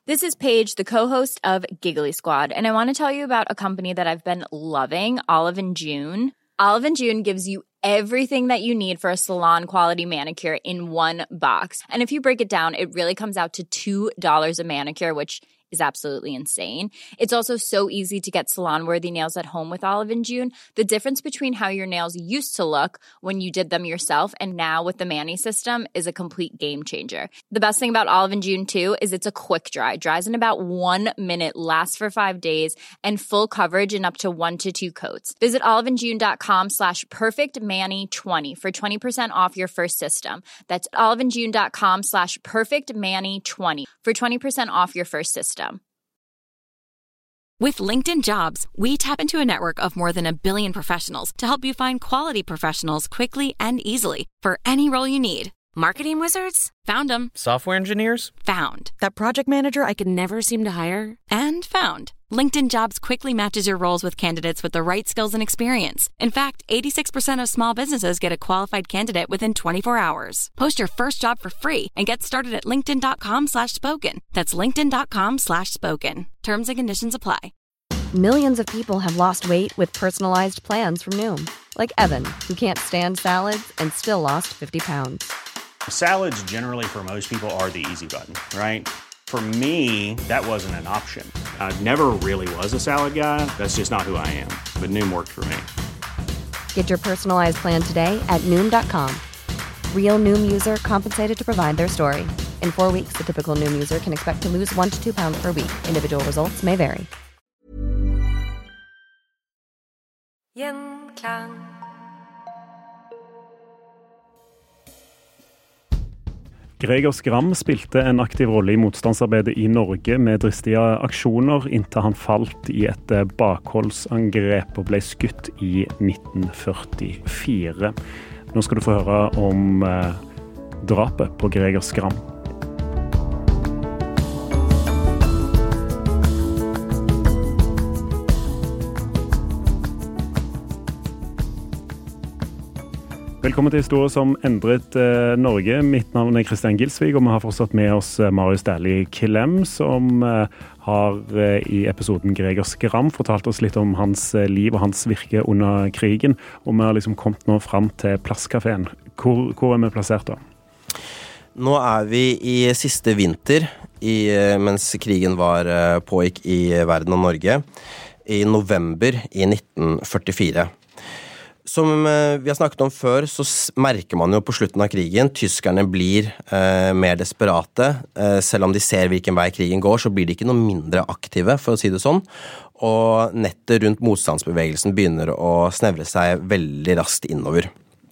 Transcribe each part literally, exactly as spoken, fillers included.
This is Paige, the co-host of Giggly Squad, and I want to tell you about a company that I've been loving, Olive and June. Olive and June gives you everything that you need for a salon-quality manicure in one box. And if you break it down, it really comes out to two dollars a manicure, which is absolutely insane. It's also so easy to get salon-worthy nails at home with Olive and June. The difference between how your nails used to look when you did them yourself and now with the Mani system is a complete game changer. The best thing about Olive and June, too, is it's a quick dry. Dries in about one minute, lasts for five days, and full coverage in up to one to two coats. Visit oliveandjune.com slash perfectmani20 for twenty percent off your first system. That's oliveandjune.com slash perfectmani20 for twenty percent off your first system. With LinkedIn Jobs, we tap into a network of more than a billion professionals to help you find quality professionals quickly and easily for any role you need. Marketing wizards? Found them. Software engineers? Found. That project manager I could never seem to hire? And found. LinkedIn Jobs quickly matches your roles with candidates with the right skills and experience. In fact, eighty-six percent of small businesses get a qualified candidate within twenty-four hours. Post your first job for free and get started at linkedin.com slash spoken. That's linkedin.com slash spoken. Terms and conditions apply. Millions of people have lost weight with personalized plans from Noom. Like Evan, who can't stand salads and still lost fifty pounds. Salads generally for most people are the easy button, right? For me, that wasn't an option. I never really was a salad guy. That's just not who I am. But Noom worked for me. Get your personalized plan today at Noom dot com. Real Noom user compensated to provide their story. In four weeks, the typical Noom user can expect to lose one to two pounds per week. Individual results may vary. Gjenklang. Gregor Skram spilte en aktiv rolle i motstandsarbeidet i Norge med dristige aksjoner inntil han falt i et bakholdsangrep og ble skutt i nitten førtifire. Nå skal du få høre om eh, drapet på Gregor Skram. Velkommen til historie som endret eh, Norge. Mitt navn er Kristian Gilsvig, og vi har fortsatt med oss eh, Marius Dæhlie Kilem, som eh, har eh, i episoden Gregor Skram fortalt oss litt om hans eh, liv og hans virke under krigen. Og vi har liksom kommet nå frem til Plasskaféen. Hvor, hvor er vi plassert da? Nå er vi i siste vinter, i, mens krigen var eh, pågikk i verden og Norge, i november i nitten førtifire. Som vi har snakket om før, så merker man jo på slutten av krigen, tyskerne blir eh, mer desperate. Eh, selv om de ser hvilken vei krigen går, så blir de ikke noe mindre aktive, for å si det sånn. Og nettet rundt motstandsbevegelsen begynner å snevre seg veldig raskt innover.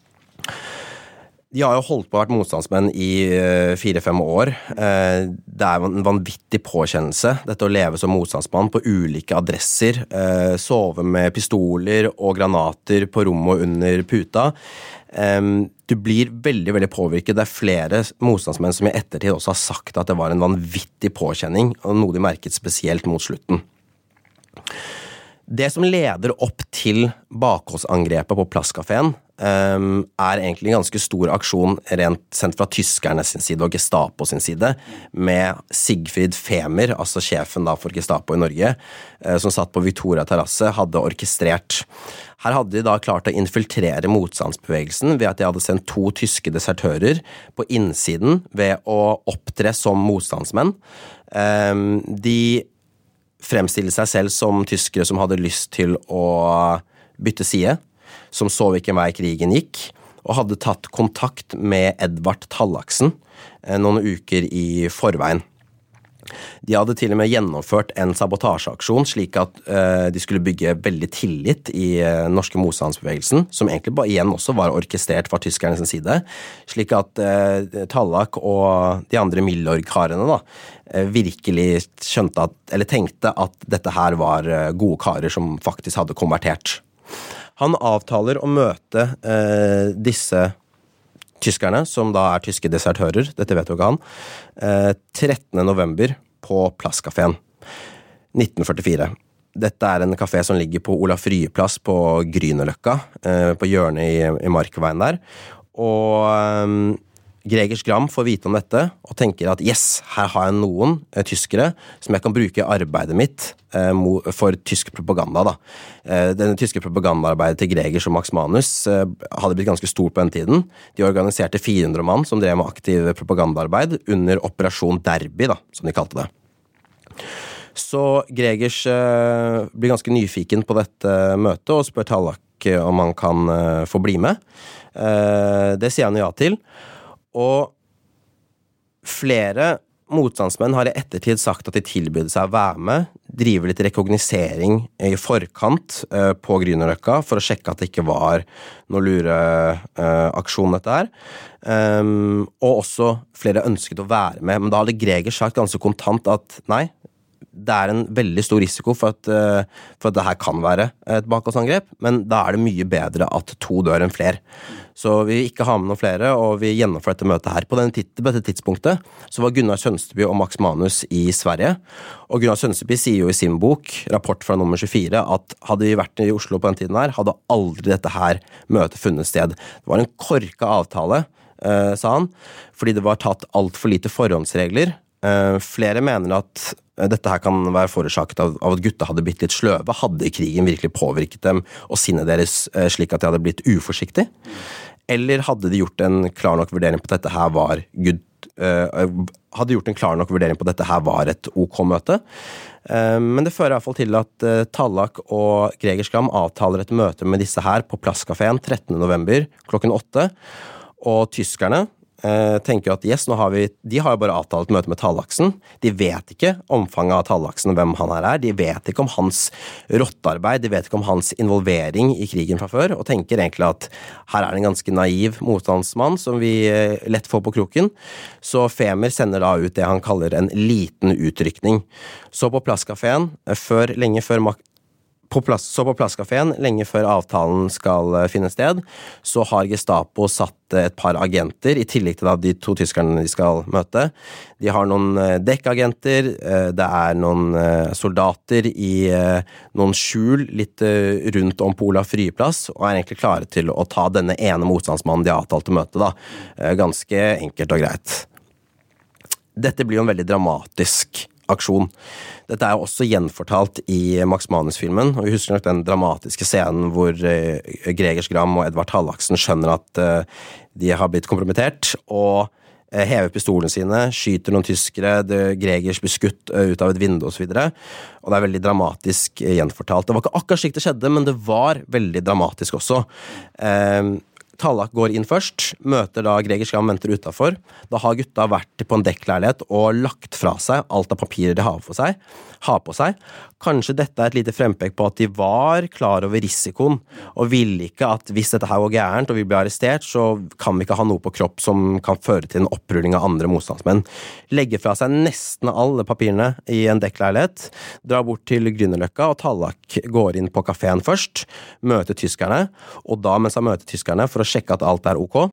De har jo holdt på å vært motstandsmenn i fire-fem år. Det er en vanvittig påkjennelse, dette å leve som motstandsmann på ulike adresser, sove med pistoler og granater på rommet under puta. Du blir veldig, veldig påvirket. Det er flere motstandsmenn som i ettertid også har sagt at det var en vanvittig påkjenning, og noe de merket spesielt mot slutten. Det som leder opp til bakholdsangrepet på Plasskaféen um, er egentlig en ganske stor aksjon rent sendt fra tyskerne sin side og Gestapo sin side, med Sigfrid Femer, altså sjefen da for Gestapo i Norge, uh, som satt på Victoria terrasse, hadde orkestrert. Her hadde de da klart å infiltrere motstandsbevegelsen ved at de hadde sendt to tyske desertører på innsiden ved å opptre som motstandsmenn. Um, de fremstille seg selv som tyskere som hadde lyst til å bytte side, som så hvilken vei krigen gikk, og hadde tatt kontakt med Edvard Tallaksen noen uker i forveien. De hadde til og med gjennomført en sabotasjeaksjon slik at uh, de skulle bygge veldig tillit i uh, norske motstandsbevegelsen, som egentlig bare igjen også var orkestrert fra tyskernes side, slik at uh, Tallak og de andre Milorg-karene da, uh, virkelig skjønte at, eller tenkte at dette her var uh, gode karer som faktisk hadde konvertert. Han avtaler å møte uh, disse tyskerne, som da er tyske desertører, dette vet jo ikke han, trettende november på Plasskaféen, nitten førtifire. Dette er en kafé som ligger på Olaf Rye-plass på Grünerløkka, på hjørnet i, i Markveien der. Og Gregers Gram får vite om dette og tenker at yes, her har jeg noen eh, tyskere som jeg kan bruke i arbeidet mitt eh, for tysk propaganda. Da. Eh, denne tyske propagandaarbeidet til Gregers og Max Manus eh, hadde blitt ganske stort på den tiden. De organiserte fire hundre mann som drev med aktiv propagandaarbeid under Operasjon Derby, da, som de kalte det. Så Gregers eh, blir ganske nyfiken på dette møtet og spør Tallak om han kan eh, få bli med. Eh, det sier han ja til. Og flere motstandsmenn har i ettertid sagt at de tilbydde seg å være med, drive litt rekognosering i forkant eh, på Grünerløkka for å sjekke at det ikke var noe lureaksjon eh, dette her. Um, og også flere ønsket å være med, men da hadde Greger sagt ganske kontant at nei, det er en veldig stor risiko for at, uh, for at det her kan være et bakholdsangrep, men da er det mye bedre at to dør enn flere. Så vi ikke har med noen flere, og vi gjennomfører dette møtet her. På, tit- på dette tidspunktet så var Gunnar Sønsteby og Max Manus i Sverige, og Gunnar Sønsteby sier jo i sin bok, rapport fra nummer tjuefire, at hadde vi vært i Oslo på den tiden her, hadde aldri dette her møtet funnet sted. Det var en korka avtale, uh, sa han, fordi det var tatt alt for lite forhåndsregler. Uh, flere mener at dette her kan være forårsaket av, av at gutta hadde blitt litt sløve. Hadde krigen virkelig påvirket dem og sinnet deres uh, slik at de hadde blitt uforsiktig? Eller hadde de gjort en klar nok vurdering på at dette her var good, uh, hadde gjort en klar nok vurdering på at dette her var et OK møte? Uh, men det fører i hvert fall til at uh, Tallak og Gregers Gram avtaler et møte med disse her på Plasskaféen trettende november klokken åtte, og tyskerne Uh, tenker at yes, nå har vi, de har jo bare avtalt møte med Tallaksen. De vet ikke omfanget av Tallaksen og hvem han her er. De vet ikke om hans rottearbeid, de vet ikke om hans involvering i krigen fra før, og tenker egentlig at her er det en ganske naiv motstandsmann som vi uh, lett får på kroken. Så Femer sender da ut det han kaller en liten utrykning. Så på Plasskaféen, uh, før, lenge før makt På plass, så på Plasskaféen, lenge før avtalen skal finne sted, så har Gestapo satt et par agenter, i tillegg til de to tyskerne de skal møte. De har noen dekkagenter, det er noen soldater i noen skjul litt rundt om på Olav Fryeplass, og er egentlig klare til å ta denne ene motstandsmannen de har avtalt å møte. Da. Ganske enkelt og greit. Dette blir jo en veldig dramatisk aksjon. Dette er jo også gjenfortalt i Max Manus-filmen, og vi husker nok den dramatiske scenen hvor uh, Gregers Gram og Edvard Tallaksen skjønner at uh, de har blitt kompromittert, og uh, hever pistolene sine, skyter noen tyskere, det, Gregers blir skutt uh, ut av et vindu og så videre, og det er veldig dramatisk uh, gjenfortalt. Det var ikke akkurat slik det skjedde, men det var veldig dramatisk også. Uh, Tallak går inn først, møter da Gregers Gram venter utenfor. Da har gutta vært på en dekkleilighet og lagt fra seg alt av papirer de har på seg. Har på seg. Kanskje dette er et lite frempek på at de var klar over risikoen, og ville ikke at hvis dette her går gærent og vi blir arrestert, så kan vi ikke ha noe på kropp som kan føre til en opprulling av andre motstandsmenn. Legger fra seg nesten alle papirene i en dekkleilighet, drar bort til Grünerløkka, og Tallak går inn på kaféen først, møter tyskerne, og da mens han møter tyskerne for å sjekke at alt er OK.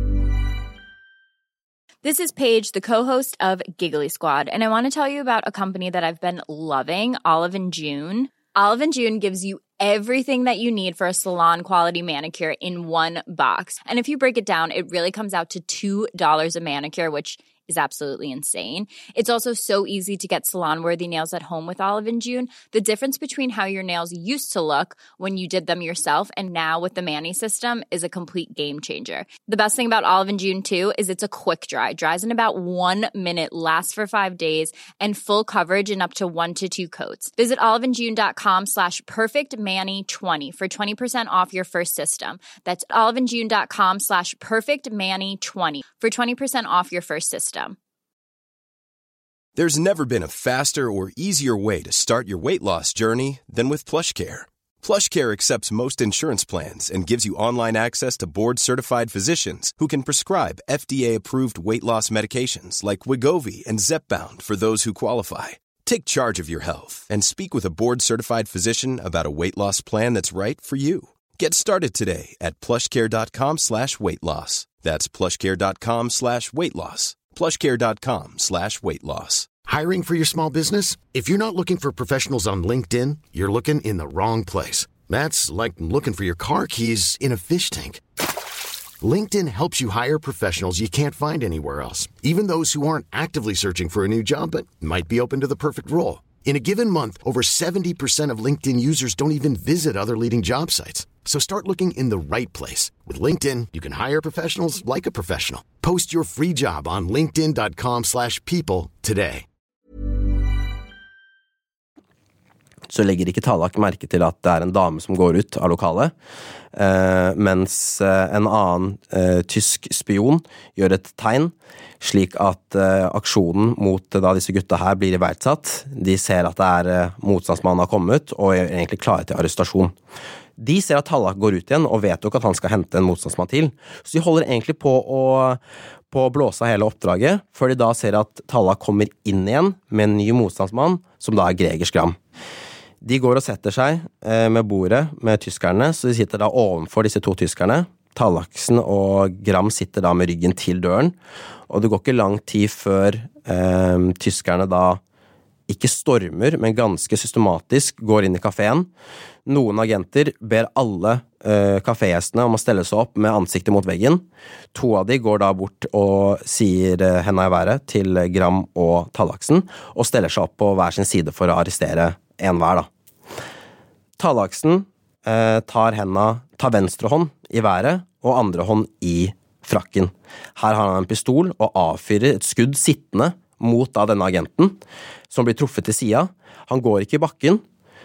This is Paige, the co-host of Giggly Squad, and I want to tell you about a company that I've been loving, Olive and June. Olive and June gives you everything that you need for a salon-quality manicure in one box. And if you break it down, it really comes out to two dollars a manicure, which is absolutely insane. It's also so easy to get salon-worthy nails at home with Olive and June. The difference between how your nails used to look when you did them yourself and now with the Mani system is a complete game changer. The best thing about Olive and June, too, is it's a quick dry. Dries in about one minute, lasts for five days, and full coverage in up to one to two coats. Visit oliveandjune.com slash perfectmani20 for twenty percent off your first system. That's oliveandjune.com slash perfectmani20 for twenty percent off your first system. There's never been a faster or easier way to start your weight loss journey than with PlushCare. PlushCare accepts most insurance plans and gives you online access to board-certified physicians who can prescribe F D A-approved weight loss medications like Wegovy and Zepbound for those who qualify. Take charge of your health and speak with a board-certified physician about a weight loss plan that's right for you. Get started today at plushcare.com slash weight loss. That's plushcare.com slash weight loss. plushcare.com slash weight loss. Hiring for your small business? If you're not looking for professionals on LinkedIn, you're looking in the wrong place. That's like looking for your car keys in a fish tank. LinkedIn helps you hire professionals you can't find anywhere else, even those who aren't actively searching for a new job but might be open to the perfect role. In a given month, over seventy percent of LinkedIn users don't even visit other leading job sites. So start looking in the right place. With LinkedIn, you can hire professionals like a professional. Post your free job on linkedin dot com slash people today. Så legger ikke Tallak merke til at det er en dame som går ut av lokalet, eh, mens en annen eh, tysk spion gjør et tegn, slik at eh, aksjonen mot da disse gutta her blir iverksatt. De ser at det er eh, motstandsmannen har kommet, og er egentlig klare til arrestasjon. De ser at Tallak går ut igjen, og vet jo ikke at han skal hente en motstandsmann til, så de holder egentlig på å, på å blåse hele oppdraget, før de da ser at Tallak kommer inn igjen med en ny motstandsmann, som da er Gregers Gram. De går og setter seg eh, med bordet med tyskerne, så de sitter da ovenfor disse to tyskerne. Tallaksen og Gram sitter da med ryggen til døren, og det går ikke lang tid før eh, tyskerne da ikke stormer, men ganske systematisk går inn i kaféen. Noen agenter ber alle eh, kafégjestene om å stelle seg opp med ansiktet mot veggen. To av de går da bort og sier eh, henda i været til Gram og Tallaksen, og steller seg opp på hver sin side for å arrestere en hver da. Tallaksen eh, tar henda, tar venstre hånd i været og andre hånd i frakken. Her har han en pistol og avfyrer et skudd sittende mot da denne agenten, som blir truffet til sida. Han går ikke i bakken,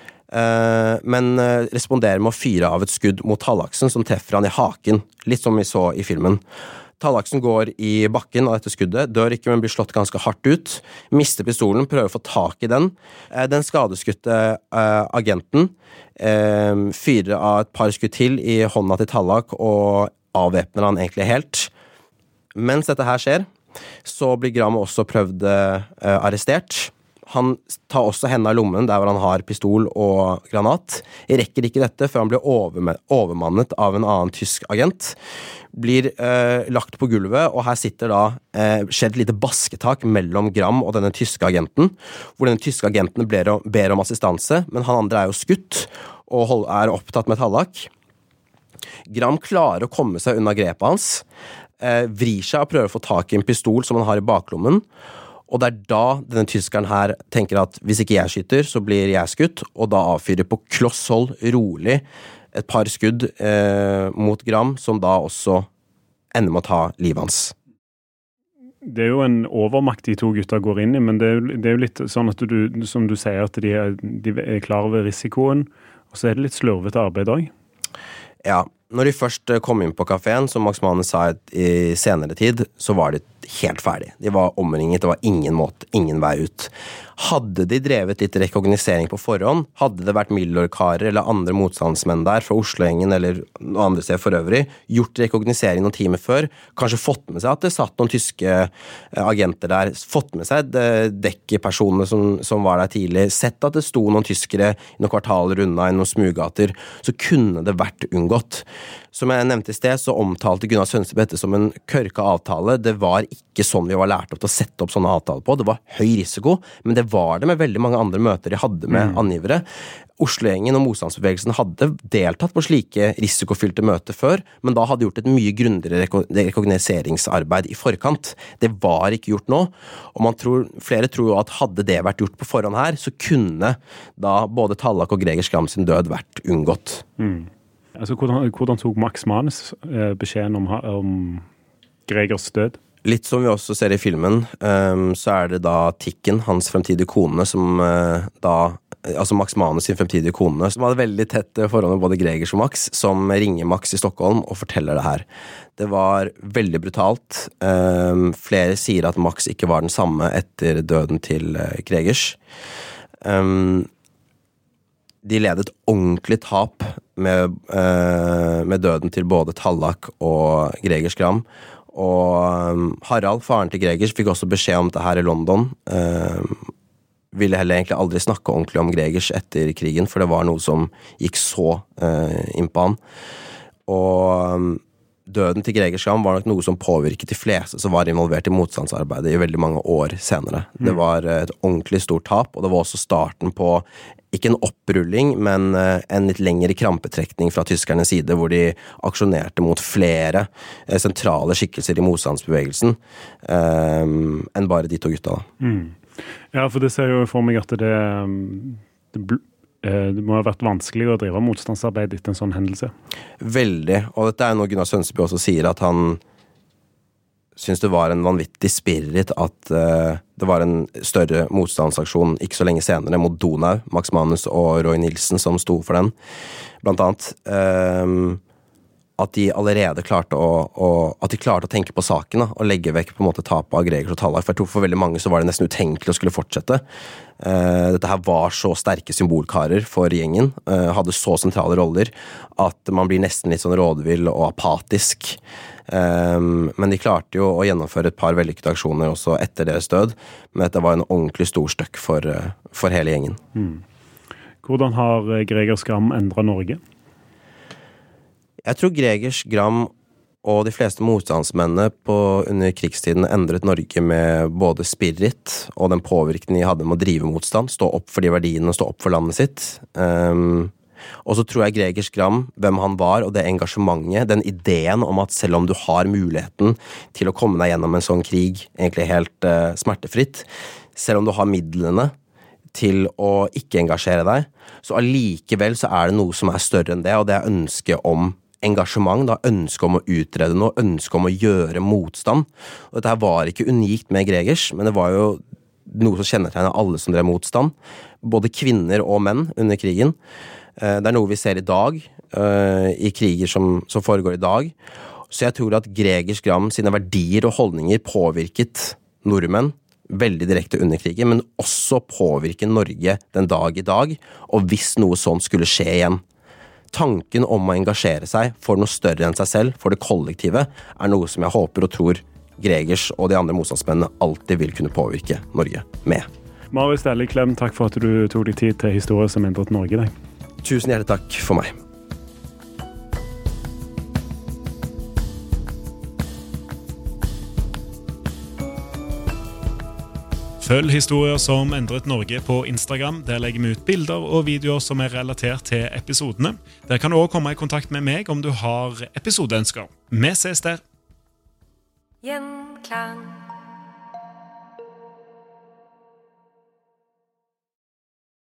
eh, men responderer med å fyre av et skudd mot Tallaksen, som treffer han i haken, litt som vi så i filmen. Tallaksen går i bakken av dette skuddet, dør ikke, men blir slått ganske hardt ut, mister pistolen, prøver å få tak i den. Den skadeskutte uh, agenten uh, fyrer av et par skudd til i hånda til Tallak og avvæpner han egentlig helt. Mens dette her skjer, så blir Gram også prøvd uh, arrestert. Han tar også hendene i lommen der hvor han har pistol og granat. Jeg rekker ikke dette før han blir overmannet av en annen tysk agent. Blir eh, lagt på gulvet, og her sitter da eh, skjer et lite basketak mellom Gram og denne tyske agenten, hvor denne tyske agenten ber om, ber om assistanse, men han andre er jo skutt og hold, er opptatt med Tallak. Gram klarer å komme seg unna grepet hans, eh, vrir seg og prøver å få tak i en pistol som han har i baklommen, og det er da denne tyskeren her tenker at hvis ikke jeg skyter, så blir jeg skutt, og da avfyrer på kloss hold, rolig, et par skudd eh, mot Gram, som da også ender med å ta livet hans. Det er jo en overmakt de to gutta går inn i, men det er jo, det er jo litt sånn at du, som du sier, at de er, de er klar over risikoen, og så er det litt slurvete arbeid også. Ja, når de først kom inn på kaféen, som Max Manus sa i senere tid, så var de helt ferdig. De var omringet, det var ingen måte, ingen vei ut. Hadde de drevet litt rekognosering på forhånd, hadde det vært Milorkarer eller andre motstandsmenn der fra Oslo-gjengen eller noe andre sted for øvrig, gjort rekognosering noen timer før, kanskje fått med seg at det satt noen tyske agenter der, fått med seg dekkepersonene som, som var der tidlig, sett at det sto noen tyskere i noen kvartaler unna i noen smuggater, så kunne det vært unngått. Som jeg nevnte i sted, så omtalte Gunnar Sønsteby dette som en kørka avtale. Det var ikke sånn vi var lært opp til å sette opp sånne avtaler på. Det var høy risiko, men det var det med veldig mange andre møter de hadde med mm. angivere. Oslo-gjengen og motstandsbevegelsen hadde deltatt på slike risikofylte møter før, men da hadde gjort et mye grundigere rekognoseringsarbeid i forkant. Det var ikke gjort nå, og man tror, flere tror jo at hadde det vært gjort på forhånd her, så kunne da både Tallak og Gregers Gram sin død vært unngått. Mm. Altså, hvordan, hvordan tok Max Manus eh, beskjeden om, om Gregers død? Litt som vi også ser i filmen, um, så er det da Tikken, hans fremtidige kone, som uh, da, altså Max Manus sin fremtidige kone, som hadde veldig tett forhold med både Gregers og Max, som ringer Max i Stockholm og forteller det her. Det var veldig brutalt. Um, flere sier at Max ikke var den samme etter døden til uh, Gregers. Um, de led et ordentlig tap med, uh, med døden til både Tallak og Gregers Gram. Og um, Harald, faren til Gregers, fikk også beskjed om det her i London. Uh, ville heller egentlig aldri snakke ordentlig om Gregers etter krigen, for det var noe som gikk så uh, inn på han. Og um, døden til Gregers Gram var nok noe som påvirket de fleste som var involvert i motstandsarbeidet i veldig mange år senere. Mm. Det var et ordentlig stort tap, og det var også starten på ikke en opprulling, men en litt lengre krampetrekning fra tyskernes side, hvor de aksjonerte mot flere sentrale skikkelser i motstandsbevegelsen um, enn bare de to gutta. Mm. Ja, for det ser jo for meg at det, det, det må ha vært vanskelig å drive motstandsarbeid etter en sånn hendelse. Veldig, og dette er noe Gunnar Sønsteby også sier, at han synes det var en vanvittig spirit at uh, det var en større motstandsaksjon ikke så lenge senere mot Donau, Max Manus og Roy Nilsen som sto for den. Blant annet uh, at de allerede klarte å, å, at de klarte å tenke på saken da, og legge vekk på en måte tapet av Gregers og Tallak, for jeg tror for veldig mange så var det nesten utenkelig å skulle fortsette. Uh, dette her var så sterke symbolkarer for gjengen, uh, hadde så sentrale roller at man blir nesten litt sånn rådvill og apatisk. Um, men de klarte jo å gjennomføre et par vellykkede aksjoner også etter deres død, men dette var en ordentlig stor støkk for, uh, for hele gjengen. Mm. Hvordan har Gregers Gram endret Norge? Jeg tror Gregers Gram og de fleste motstandsmennene på, under krigstiden endret Norge med både spirit og den påvirkningen de hadde med å drive motstand, stå opp for de verdiene og stå opp for landet sitt. Um, Og så tror jeg Gregers Gram, hvem han var, og det engasjementet, den ideen om at selv om du har muligheten til å komme deg gjennom en sånn krig, egentlig helt uh, smertefritt, selv om du har midlene til å ikke engasjere deg, så allikevel så er det noe som er større enn det, og det er ønsket om engasjement, da ønske om å utrede noe, ønske om å gjøre motstand. Og dette her var ikke unikt med Gregers, men det var jo noe som kjennetegner alle som drev motstand, både kvinner og menn under krigen. Det er noe vi ser i dag, uh, i kriger som, som foregår i dag. Så jeg tror at Gregers Gram sine verdier og holdninger påvirket nordmenn veldig direkte under krigen, men også påvirker Norge den dag i dag, og hvis noe sånt skulle skje igjen. Tanken om å engasjere seg for noe større enn seg selv, for det kollektive, er noe som jeg håper og tror Gregers og de andre motstandsmennene alltid vil kunne påvirke Norge med. Marius Dæhlie Klem, takk for at du tog deg tid til historie som endret Norge i dag. Tusen hjertelig takk for meg. Følg historier som endret Norge på Instagram. Der legger vi ut bilder og videoer som er relatert til episodene. Der kan du også komme i kontakt med meg om du har episodeønsker. Vi ses der! Gjenklang.